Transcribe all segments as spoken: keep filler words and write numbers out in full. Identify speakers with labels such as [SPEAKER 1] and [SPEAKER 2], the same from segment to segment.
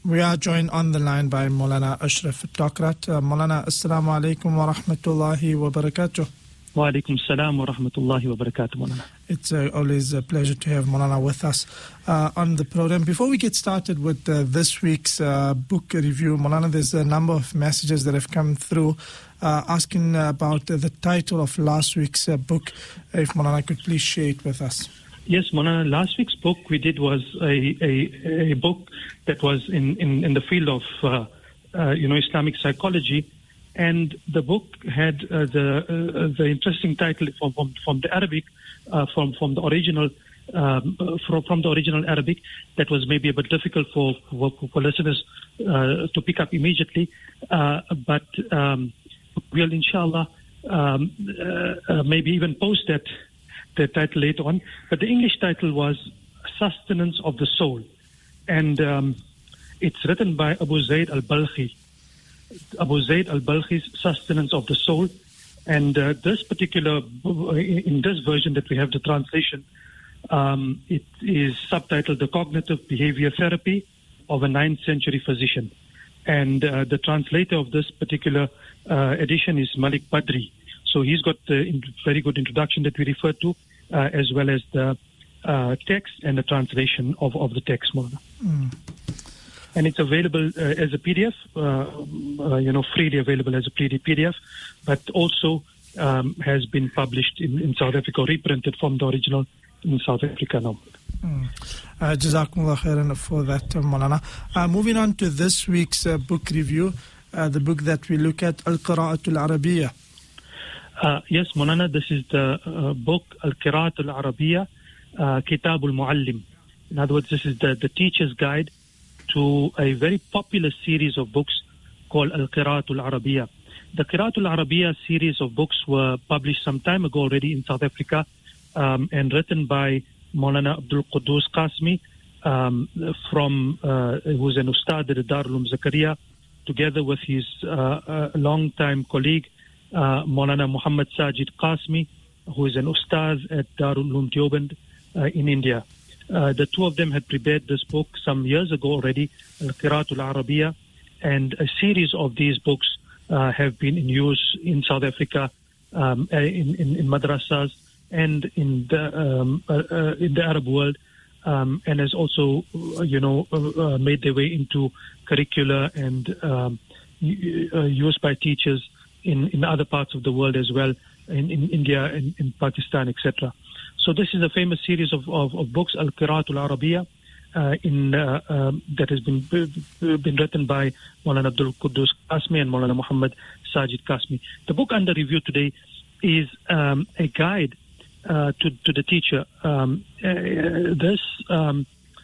[SPEAKER 1] We are joined on the line by Maulana Ashraf Takrat. Uh, Maulana, Assalamu alaikum wa rahmatullahi wa barakatuh.
[SPEAKER 2] Wa alaikum salam wa rahmatullahi wa barakatuh, Maulana.
[SPEAKER 1] It's uh, always a pleasure to have Maulana with us uh, on the program. Before we get started with uh, this week's uh, book review, Maulana, there's a number of messages that have come through uh, asking about uh, the title of last week's uh, book. If Maulana could please share it with us.
[SPEAKER 2] Yes, Maulana, last week's book we did was a, a, a book that was in, in, in the field of, uh, uh, you know, Islamic psychology. And the book had uh, the uh, the interesting title from from, from the Arabic, uh, from from the original um, from from the original Arabic. That was maybe a bit difficult for for, for listeners uh, to pick up immediately. Uh, but um, we'll inshallah um, uh, uh, maybe even post that the title later on. But the English title was Sustenance of the Soul, and um, it's written by Abu Zayd al-Balkhi. Abu Zayd al-Balkhi's Sustenance of the Soul. And uh, this particular, in this version that we have the translation, um, it is subtitled The Cognitive Behavior Therapy of a ninth Century Physician. And uh, the translator of this particular uh, edition is Malik Badri. So he's got the very good introduction that we referred to, uh, as well as the uh, text and the translation of, of the text. Mm. And it's available uh, as a P D F, uh, uh, you know, freely available as a P D F, but also um, has been published in, in South Africa, reprinted from the original in South Africa now.
[SPEAKER 1] Mm. Uh, Jazakumullah khairan for that, uh, Maulana. Uh, moving on to this week's uh, book review, uh, the book that we look at, Al-Qira'atul Arabiya.
[SPEAKER 2] Uh, yes, Maulana, this is the uh, book, Al-Qira'atul Arabiya, uh, Kitabul Muallim. In other words, this is the, the teacher's guide to a very popular series of books called Al-Qira'atul Arabiya. The Qira'atul Arabiya series of books were published some time ago already in South Africa um, and written by Maulana Abdul Quddus Qasmi, um, from, uh, who's an Ustad at Darul Uloom Zakaria, together with his uh, uh, long-time colleague, uh, Maulana Muhammad Sajid Qasmi, who is an Ustad at Darul Uloom Deoband uh, in India. Uh, the two of them had prepared this book some years ago already, Al-Qira'atul Arabiya, and a series of these books uh, have been in use in South Africa, um, in, in, in madrasas, and in the um, uh, uh, in the Arab world, um, and has also, uh, you know, uh, uh, made their way into curricula and um, uh, used by teachers in, in other parts of the world as well, in, in India and in Pakistan, et cetera. So this is a famous series of, of, of books, Al-Qira'atul Arabiya, uh, in uh, um, that has been been written by Maulana Abdul Quddus Qasmi and Maulana Muhammad Sajid Qasmi. The book under review today is um, a guide uh, to, to the teacher. Um, uh, this um,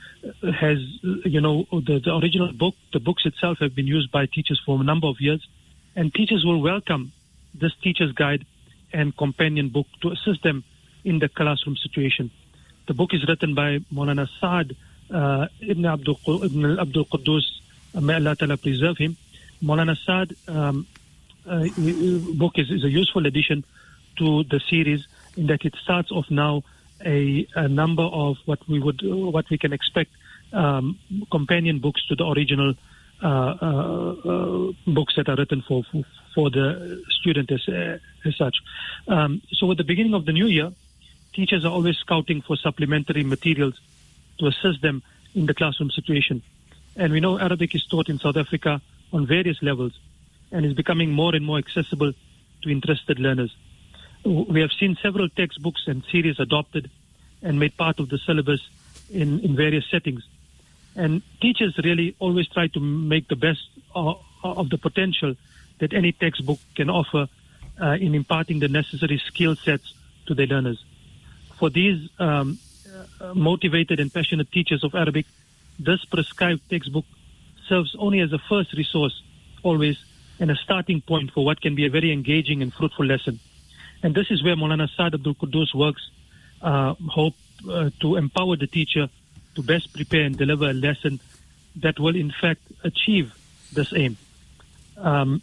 [SPEAKER 2] has, you know, the, the original book, the books itself have been used by teachers for a number of years, and teachers will welcome this teacher's guide and companion book to assist them in the classroom situation. The book is written by Maulana Saad uh, Ibn Abdul, Ibn Abdul Quddus, may Allah Ta'ala preserve him. Maulana Saad um, uh, book is, is a useful addition to the series in that it starts off now a, a number of what we would, what we can expect um, companion books to the original uh, uh, uh, books that are written for for, for the student as, uh, as such. Um, so at the beginning of the new year, teachers are always scouting for supplementary materials to assist them in the classroom situation. And we know Arabic is taught in South Africa on various levels and is becoming more and more accessible to interested learners. We have seen several textbooks and series adopted and made part of the syllabus in, in various settings. And teachers really always try to make the best of, of the potential that any textbook can offer uh, in imparting the necessary skill sets to their learners. For these um, uh, motivated and passionate teachers of Arabic, this prescribed textbook serves only as a first resource, always, and a starting point for what can be a very engaging and fruitful lesson. And this is where Maulana Saad Abdul Quddus works, uh, hope uh, to empower the teacher to best prepare and deliver a lesson that will, in fact, achieve this aim. Um,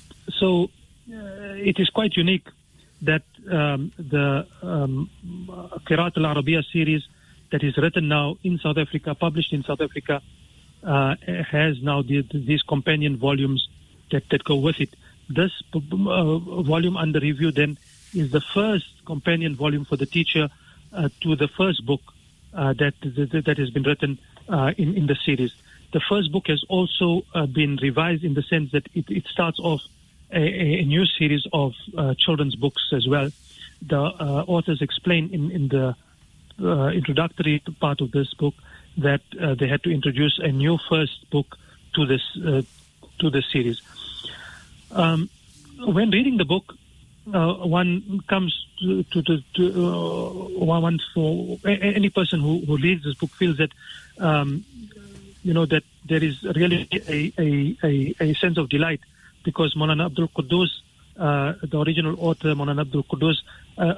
[SPEAKER 2] so uh, it is quite unique that um, the um, Qira'atul Arabiya series that is written now in South Africa, published in South Africa, uh, has now the, these companion volumes that, that go with it. This uh, volume under review then is the first companion volume for the teacher uh, to the first book uh, that, that that has been written uh, in, in the series. The first book has also uh, been revised in the sense that it, it starts off a, a new series of uh, children's books as well. The uh, authors explain in, in the uh, introductory part of this book that uh, they had to introduce a new first book to this uh, to this series. Um, when reading the book, uh, one comes to, to, to, to uh, one for any person who, who reads this book feels that um, you know that there is really a, a, a, a sense of delight, because Maulana Abdul Quddus, uh, the original author, Maulana Abdul Quddus, uh,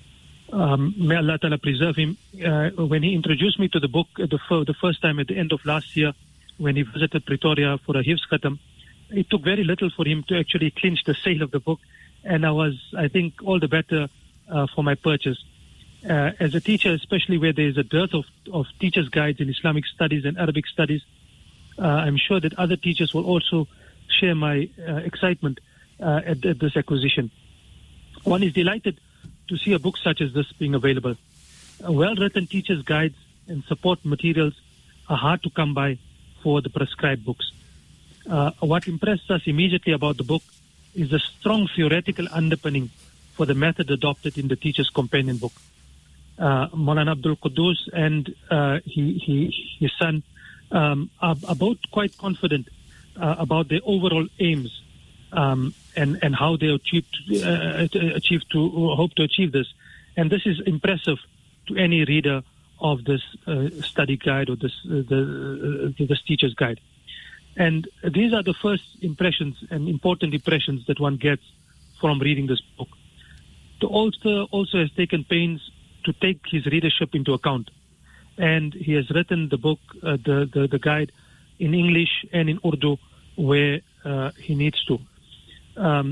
[SPEAKER 2] um, may Allah Ta'ala preserve him, uh, when he introduced me to the book the, f- the first time at the end of last year when he visited Pretoria for a Hifz Khatam, it took very little for him to actually clinch the sale of the book, and I was, I think, all the better uh, for my purchase. Uh, as a teacher, especially where there is a dearth of, of teachers' guides in Islamic studies and Arabic studies, uh, I'm sure that other teachers will also share my uh, excitement uh, at, at this acquisition. One is delighted to see a book such as this being available. Uh, well-written teachers' guides and support materials are hard to come by for the prescribed books. Uh, what impressed us immediately about the book is the strong theoretical underpinning for the method adopted in the Teacher's Companion book. Uh, Maulana Abdul Quddus and uh, he, he, his son um, are, are both quite confident uh, about their overall aims um, and, and how they achieved, uh, achieved to hope to achieve this. And this is impressive to any reader of this uh, study guide or this uh, the, uh, this teacher's guide. And these are the first impressions and important impressions that one gets from reading this book. The author also has taken pains to take his readership into account. And he has written the book, uh, the, the, the guide, in English and in Urdu where uh, he needs to. Um,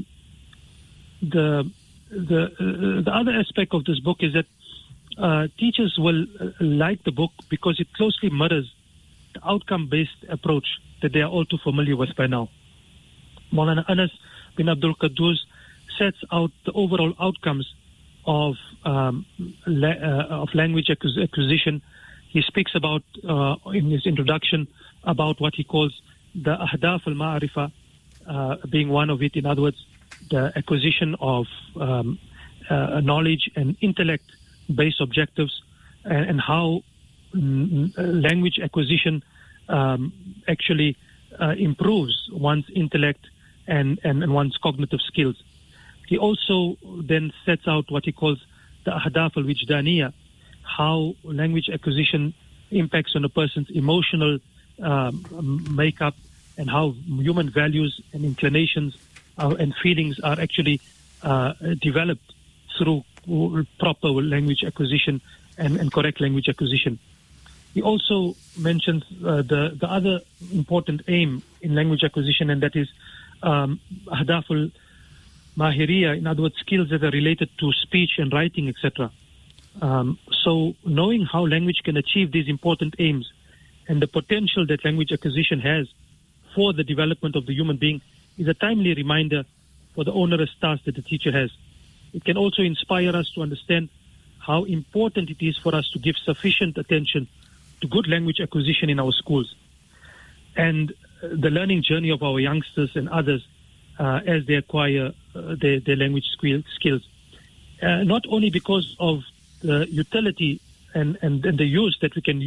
[SPEAKER 2] the the uh, the other aspect of this book is that uh, teachers will uh, like the book because it closely mirrors the outcome-based approach that they are all too familiar with by now. Maulana Anas bin Abdul Quddus sets out the overall outcomes of um, la- uh, of language acquis- acquisition. He speaks about, uh, in his introduction, about what he calls the ahdaf al-ma'arifa, uh, being one of it. In other words, the acquisition of um, uh, knowledge and intellect-based objectives, and, and how mm, language acquisition um, actually uh, improves one's intellect and, and, and one's cognitive skills. He also then sets out what he calls the ahdaf al-wijdaniya, how language acquisition impacts on a person's emotional um, makeup, and how human values and inclinations uh, and feelings are actually uh, developed through proper language acquisition and, and correct language acquisition. He also mentions uh, the, the other important aim in language acquisition, and that is um, ahdaf al-mahiriya, in other words, skills that are related to speech and writing, et cetera. Um, so knowing how language can achieve these important aims and the potential that language acquisition has for the development of the human being is a timely reminder for the onerous task that the teacher has. It can also inspire us to understand how important it is for us to give sufficient attention to good language acquisition in our schools and the learning journey of our youngsters and others uh, as they acquire uh, their, their language skill, skills. Uh, not only because of the utility and, and, and the use that we can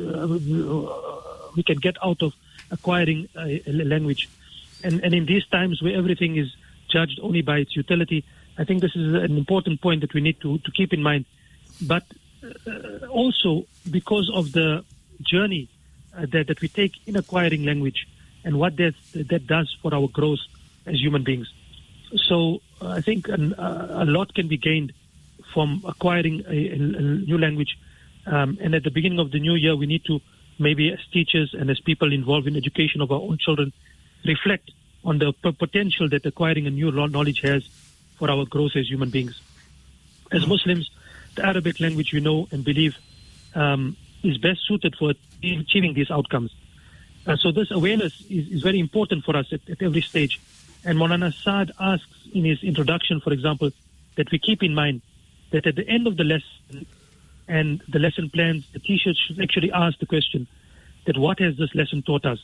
[SPEAKER 2] uh, we can get out of acquiring a, a language, and, and in these times where everything is judged only by its utility, I think this is an important point that we need to, to keep in mind. But uh, also because of the journey uh, that, that we take in acquiring language and what that that does for our growth as human beings. So uh, I think an, uh, a lot can be gained from acquiring a, a, a new language. Um, and at the beginning of the new year, we need to maybe as teachers and as people involved in education of our own children, reflect on the p- potential that acquiring a new knowledge has for our growth as human beings. As Muslims, the Arabic language we know and believe um, is best suited for achieving these outcomes. Uh, so this awareness is, is very important for us at, at every stage. And Maulana Saad asks in his introduction, for example, that we keep in mind that at the end of the lesson and the lesson plans, the teacher should actually ask the question that what has this lesson taught us?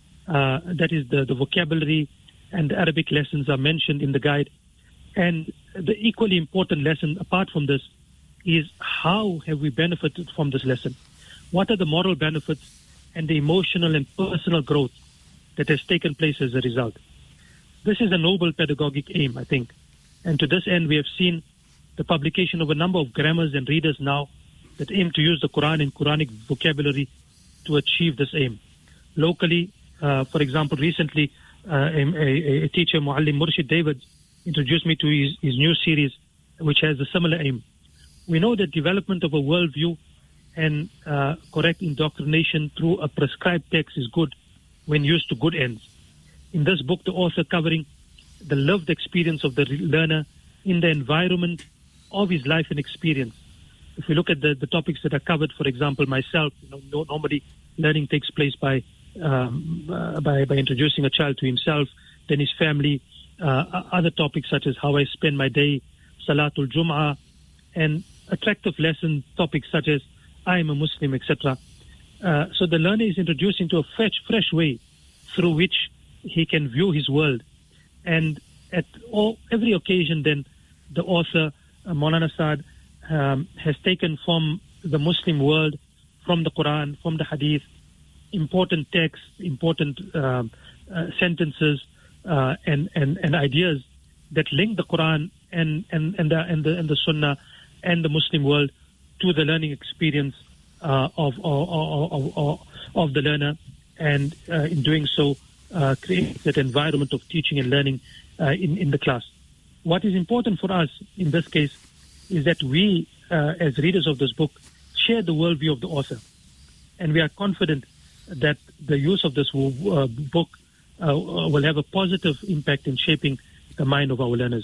[SPEAKER 2] Uh, that is the, the vocabulary and the Arabic lessons are mentioned in the guide. And the equally important lesson apart from this is how have we benefited from this lesson? What are the moral benefits and the emotional and personal growth that has taken place as a result? This is a noble pedagogic aim, I think. And to this end, we have seen the publication of a number of grammars and readers now that aim to use the Quran and Quranic vocabulary to achieve this aim. Locally, uh, for example, recently, uh, a, a, a teacher, Muallim Murshid David, introduced me to his, his new series, which has a similar aim. We know that development of a worldview and uh, correct indoctrination through a prescribed text is good when used to good ends. In this book, the author covering the lived experience of the learner in the environment of his life and experience. If we look at the, the topics that are covered, for example, myself, you know, normally learning takes place by, um, uh, by by introducing a child to himself, then his family, uh, other topics such as how I spend my day, Salatul Jum'ah, and attractive lesson topics such as I am a Muslim, et cetera. Uh, so the learner is introduced into a fresh, fresh way through which he can view his world. And at all, every occasion, then, the author, uh, Maulana Saad, um, has taken from the Muslim world, from the Quran, from the Hadith, important texts, important um, uh, sentences, uh, and, and, and ideas that link the Quran and, and, and, the, and, the, and the Sunnah and the Muslim world to the learning experience uh, of, of, of, of, of the learner. And uh, in doing so, Uh, create that environment of teaching and learning uh, in, in the class. What is important for us in this case is that we, uh, as readers of this book, share the worldview of the author. And we are confident that the use of this uh, book uh, will have a positive impact in shaping the mind of our learners.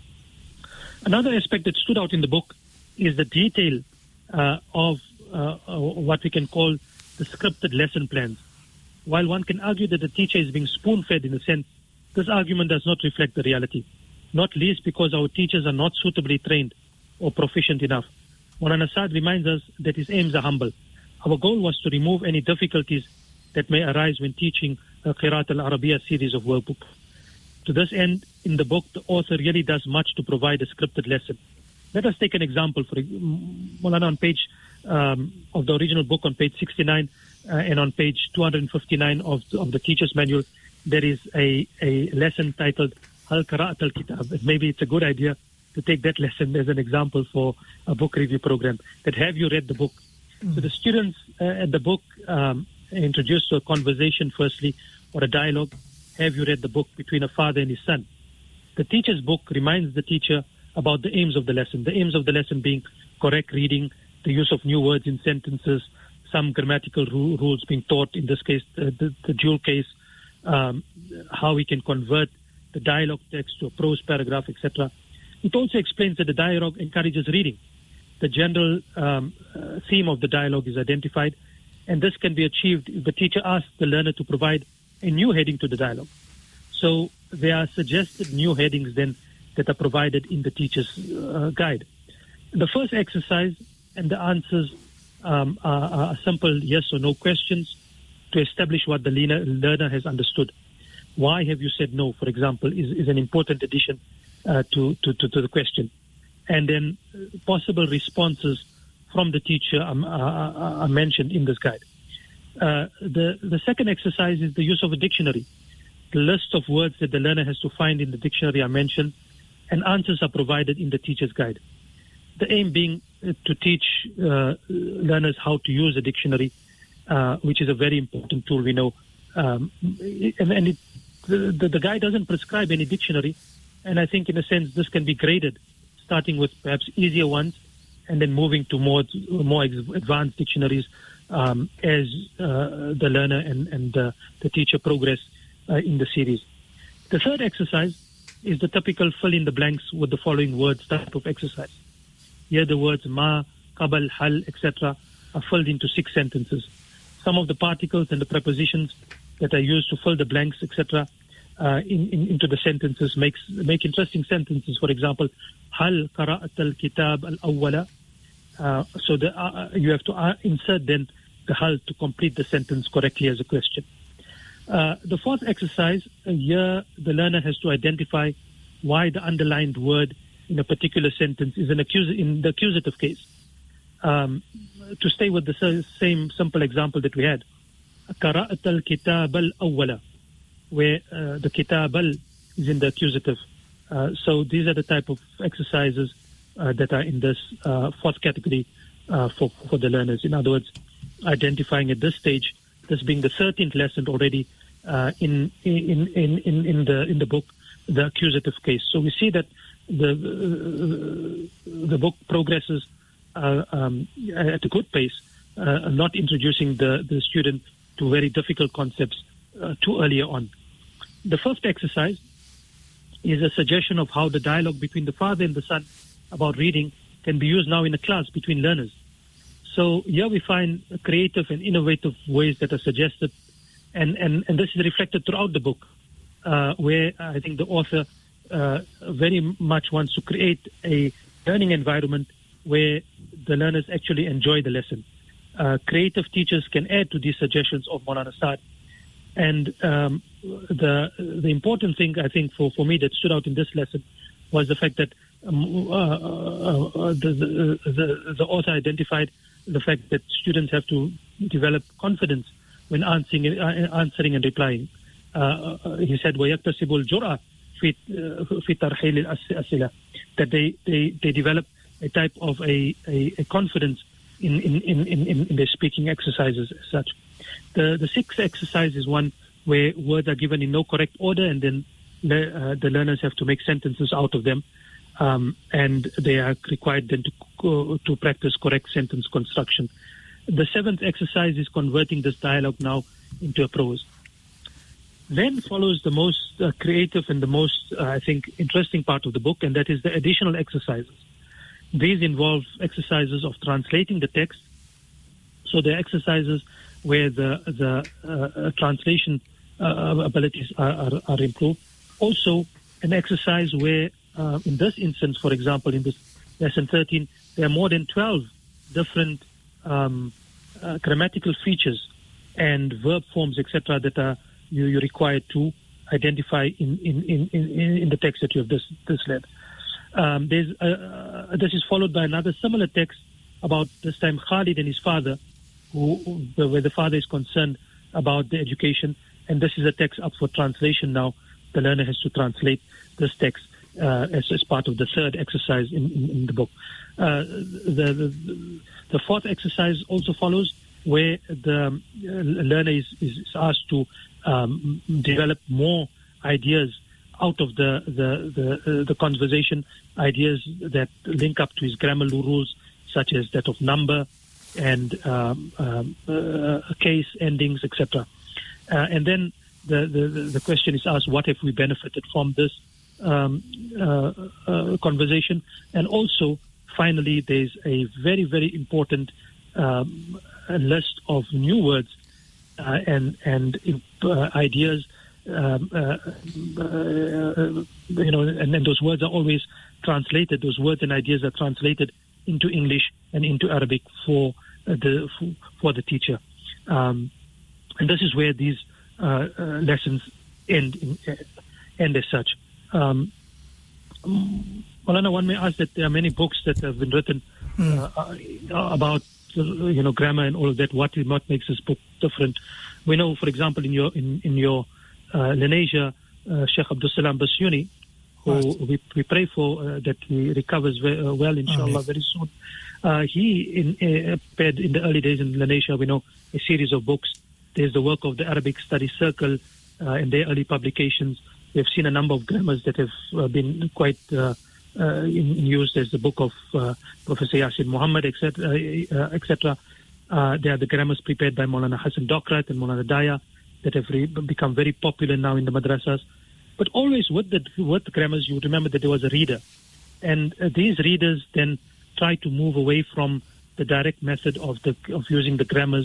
[SPEAKER 2] Another aspect that stood out in the book is the detail uh, of uh, what we can call the scripted lesson plans. While one can argue that the teacher is being spoon-fed in a sense, this argument does not reflect the reality, not least because our teachers are not suitably trained or proficient enough. Maulana Saad reminds us that his aims are humble. Our goal was to remove any difficulties that may arise when teaching a Qiraat al-Arabiya series of workbook. To this end, in the book, the author really does much to provide a scripted lesson. Let us take an example. For Maulana, on page um, of the original book, on page sixty-nine, Uh, and on page two hundred fifty-nine of the, of the teacher's manual, there is a, a lesson titled Hal Qara'at al-Kitab. And maybe it's a good idea to take that lesson as an example for a book review program. That have you read the book? Mm-hmm. So the students uh, at the book um, introduced to a conversation firstly, or a dialogue. Have you read the book between a father and his son? The teacher's book reminds the teacher about the aims of the lesson. The aims of the lesson being correct reading, the use of new words in sentences, some grammatical ru- rules being taught, in this case, the, the, the dual case, um, how we can convert the dialogue text to a prose paragraph, et cetera. It also explains that the dialogue encourages reading. The general um, uh, theme of the dialogue is identified, and this can be achieved if the teacher asks the learner to provide a new heading to the dialogue. So there are suggested new headings then that are provided in the teacher's uh, guide. The first exercise and the answers Um, are, are simple yes or no questions to establish what the learner, learner has understood. Why have you said no, for example, is, is an important addition uh, to, to, to, to the question. And then possible responses from the teacher um, are, are mentioned in this guide. Uh, the, the second exercise is the use of a dictionary. The list of words that the learner has to find in the dictionary are mentioned, and answers are provided in the teacher's guide. The aim being to teach uh, learners how to use a dictionary, uh, which is a very important tool, we know. Um, and and it, the, the guide doesn't prescribe any dictionary, and I think in a sense this can be graded, starting with perhaps easier ones, and then moving to more more advanced dictionaries um, as uh, the learner and, and uh, the teacher progress uh, in the series. The third exercise is the typical fill in the blanks with the following words type of exercise. Here the words ma, qabal, hal, et cetera are filled into six sentences. some of the particles and the prepositions that are used to fill the blanks, et cetera, uh, in, in, into the sentences makes make interesting sentences. For example, Hal qara'at al-kitab al-awwala. Uh, so the, uh, you have to uh, insert then the hal to complete the sentence correctly as a question. Uh, the fourth exercise, uh, here the learner has to identify why the underlined word in a particular sentence is an accus- in the accusative case. Um, to stay with the same simple example that we had, قرأت الكتاب الأول, where uh, the kitab al is in the accusative. Uh, so these are the type of exercises uh, that are in this uh, fourth category uh, for, for the learners. In other words, identifying at this stage, this being the thirteenth lesson already uh, in, in, in, in, in, the, in the book, the accusative case. So we see that the, uh, the book progresses uh, um, at a good pace, uh, not introducing the, the student to very difficult concepts uh, too earlier on. The first exercise is a suggestion of how the dialogue between the father and the son about reading can be used now in a class between learners. So here we find creative and innovative ways that are suggested, and, and, and this is reflected throughout the book, uh, where I think the author uh, very much wants to create a learning environment where the learners actually enjoy the lesson. Uh, creative teachers can add to these suggestions of Maulana Saad. And um, the the important thing, I think, for, for me that stood out in this lesson was the fact that um, uh, uh, the, the, the, the author identified the fact that students have to develop confidence when answering, uh, answering and replying. Uh, uh, he said, وَيَكْتَسِبُ الْجُرْأَةِ فِي تَرْحِيلِ الْأَسِلَةِ, that they, they, they develop a type of a, a, a confidence in, in, in, in, in their speaking exercises as such. The, the sixth exercise is one where words are given in no correct order, and then le- uh, the learners have to make sentences out of them, um, and they are required then to, uh, to practice correct sentence construction. The seventh exercise is converting this dialogue now into a prose. Then follows the most uh, creative and the most, uh, I think, interesting part of the book, and that is the additional exercises. These involve exercises of translating the text. So the exercises where the the uh, translation uh, abilities are, are, are improved. Also, an exercise where, uh, in this instance, for example, in this lesson thirteen, there are more than twelve different um, uh, grammatical features and verb forms, et cetera, that are you, you're required to identify in in, in, in, in the text that you have this this led. Um, there's uh, this is followed by another similar text about this time Khalid and his father, who, where the father is concerned about the education, and this is a text up for translation now. The learner has to translate this text uh, as, as part of the third exercise in, in, in the book. Uh, the, the the fourth exercise also follows, where the learner is, is asked to um, develop more ideas out of the the the, uh, the conversation, ideas that link up to his grammar rules, such as that of number and um, um, uh, case endings, et cetera. Uh, and then the, the the question is asked: what have we benefited from this um, uh, uh, conversation? And also, finally, there's a very very important um, list of new words uh, and and uh, ideas. Um, uh, uh, you know, and, and those words are always translated. Those words and ideas are translated into English and into Arabic for uh, the for, for the teacher, um, and this is where these uh, uh, lessons end in, uh, end as such. Um, Maulana, one may ask that there are many books that have been written uh, uh, about uh, you know grammar and all of that. What what makes this book different? We know, for example, in your in in your Uh, Lenasia, uh, Sheikh Abdul Salam Basuni, who right. we, we pray for uh, that he recovers very, uh, well, inshallah, very soon. Uh, he in, uh, appeared in the early days in Lenasia, we know, a series of books. There's the work of the Arabic Study Circle uh, and their early publications. We've seen a number of grammars that have uh, been quite uh, uh, in, in use. There's the book of uh, Professor Yasin Muhammad, et cetera. Uh, et cetera. Uh, there are the grammars prepared by Maulana Hassan Dokrat and Maulana Daya, that have re- become very popular now in the madrasas. But always with the with the grammars, you remember that there was a reader. And uh, these readers then try to move away from the direct method of the of using the grammars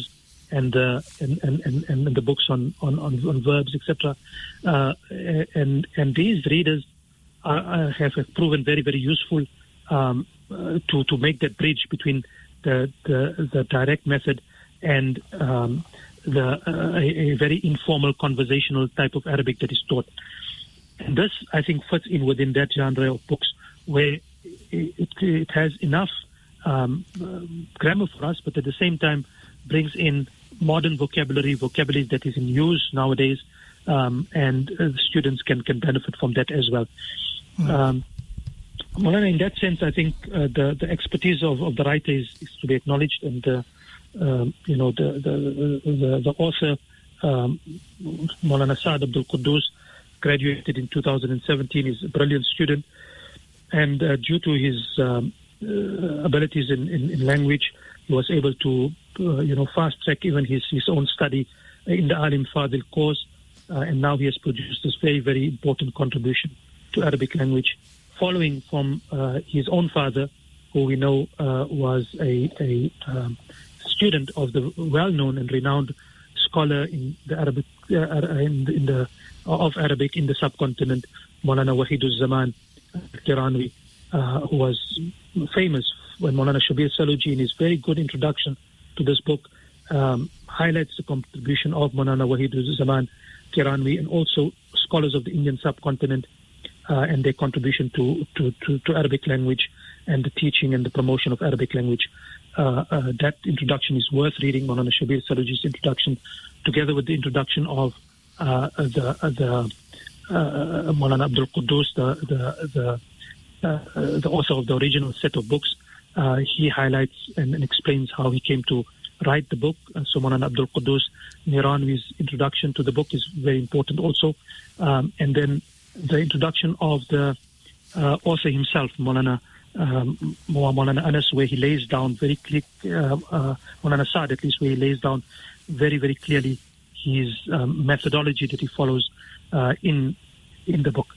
[SPEAKER 2] and uh, and, and, and and the books on on, on, on verbs, et cetera. Uh, and and these readers are, have, have proven very very useful um, uh, to to make that bridge between the the, the direct method and um, the uh, a, a very informal conversational type of Arabic that is taught. And this, I think, fits in within that genre of books where it, it has enough um, uh, grammar for us, but at the same time brings in modern vocabulary, vocabulary that is in use nowadays, um, and uh, students can, can benefit from that as well. Mm. Um, well, in that sense, I think uh, the, the expertise of, of the writer is, is to be acknowledged, and uh, um, you know the the, the, the author, um, Maulana Saad Abdul Quddus, graduated in two thousand seventeen. He's a brilliant student, and uh, due to his um, uh, abilities in, in, in language, he was able to, uh, you know, fast track even his, his own study in the Alim Fadil course, uh, and now he has produced this very, very important contribution to Arabic language, following from uh, his own father, who we know uh, was a, a um, student of the well-known and renowned scholar in the Arabic uh, in, in the of Arabic in the subcontinent, Maulana Wahiduz Zaman Kiranwi, uh, who was famous when Maulana Shabir Saluji, in his very good introduction to this book, um, highlights the contribution of Maulana Wahiduz Zaman Kiranwi and also scholars of the Indian subcontinent uh, and their contribution to, to, to, to Arabic language and the teaching and the promotion of Arabic language. Uh, uh, that introduction is worth reading, Maulana Shabir Saluji's introduction, together with the introduction of uh, the uh, the uh, Maulana Abdul Quddus, the the the, uh, uh, the author of the original set of books. Uh, he highlights and, and explains how he came to write the book. Uh, so Maulana Abdul Quddus Niranwi's introduction to the book is very important also. Um, and then the introduction of the uh, author himself, Maulana um, Maulana Anas, where he lays down very clear, uh, uh, Maulana Saad at least, where he lays down very, very clearly his um, methodology that he follows uh, in in the book.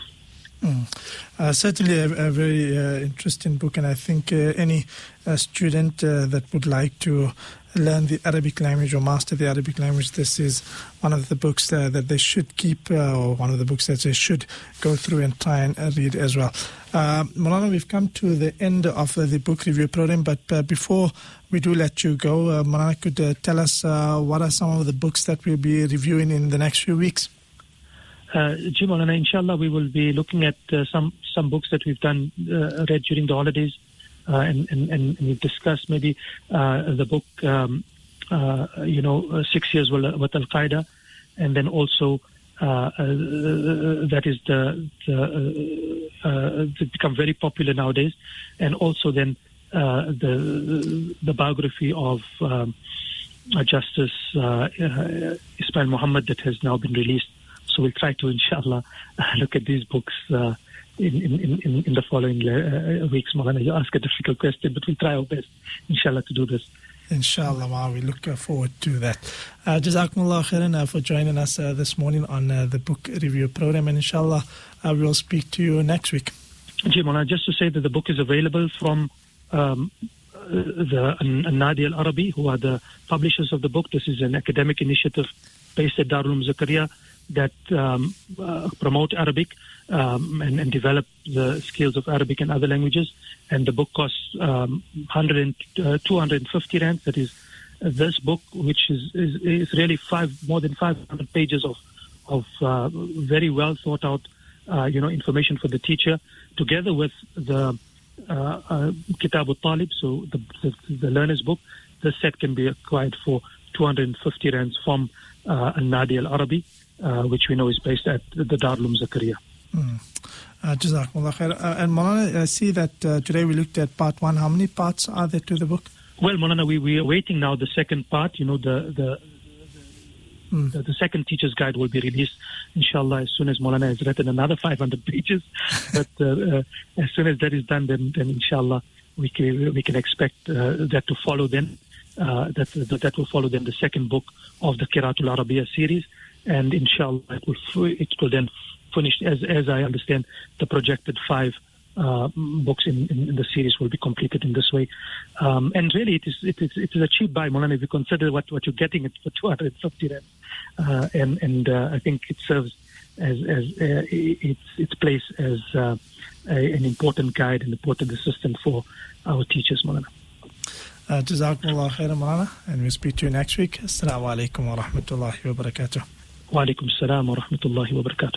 [SPEAKER 1] Mm. Uh, certainly a, a very uh, interesting book, and I think uh, any uh, student uh, that would like to learn the Arabic language or master the Arabic language, this is one of the books uh, that they should keep, uh, or one of the books that they should go through and try and uh, read as well. Uh, Maulana, we've come to the end of uh, the book review program, but uh, before we do let you go, uh, Maulana could uh, tell us uh, what are some of the books that we'll be reviewing in the next few weeks?
[SPEAKER 2] Uh, Ji Maulana, inshallah, we will be looking at uh, some, some books that we've done, uh, read during the holidays, uh, and, and, and we've discussed maybe uh, the book, um, uh, you know, uh, Six Years with, with Al-Qaeda, and then also uh, uh, that is the, the uh, uh, become very popular nowadays, and also then uh, the the biography of um, Justice uh, uh, Ismail Muhammad that has now been released. So we'll try to, inshallah, look at these books uh, in, in, in, in the following uh, weeks. Maulana, you ask a difficult question, but we'll try our best, inshallah, to do this.
[SPEAKER 1] Inshallah, Ma, we look uh, forward to that. Uh, Jazakumullah khairan uh, for joining us uh, this morning on uh, the book review program, and inshallah, uh, we'll speak to you next week.
[SPEAKER 2] Ji Maulana, just to say that the book is available from um, the An-Nadi Al-Arabi, who are the publishers of the book. This is an academic initiative based at Darul Uloom Zakaria that um, uh, promote Arabic um, and, and develop the skills of Arabic and other languages. And the book costs um, one hundred, uh, two hundred fifty rand. That is uh, this book, which is, is, is really five more than five hundred pages of of uh, very well thought out, uh, you know, information for the teacher, together with the uh, uh, Kitab al-Talib, so the, the, the learner's book. This set can be acquired for two hundred fifty rands from uh, An-Nadi Al-Arabi. Uh, which we know is based at the Darul Uloom Zakaria.
[SPEAKER 1] Mm. Uh, Jazakumullah khair. Uh, and Maulana, I see that uh, today we looked at part one. How many parts are there to the book?
[SPEAKER 2] Well, Maulana, we, we are waiting now the second part. You know, the the, the, mm. the the second teacher's guide will be released, inshallah, as soon as Maulana has written another five hundred pages. But uh, uh, as soon as that is done, then, then inshallah, we can, we can expect uh, that to follow then. Uh, that, that that will follow then the second book of the Qira'atul Arabiya series. And inshallah, it will, it will then finish, as as I understand, the projected five uh, books in, in, in the series will be completed in this way. Um, and really, it is it is it is a cheap buy, Maulana, if you consider what, what you're getting it for two hundred fifty rand. Uh, and and uh, I think it serves as as uh, its its place as uh, a, an important guide, an important assistant for our teachers, Maulana.
[SPEAKER 1] Uh, Jazakumullah khairan, Maulana, and we'll speak to you next week. Assalamu alaikum wa rahmatullahi wa barakatuh.
[SPEAKER 2] Wa alaikum assalam wa rahmatullahi wa barakatuh.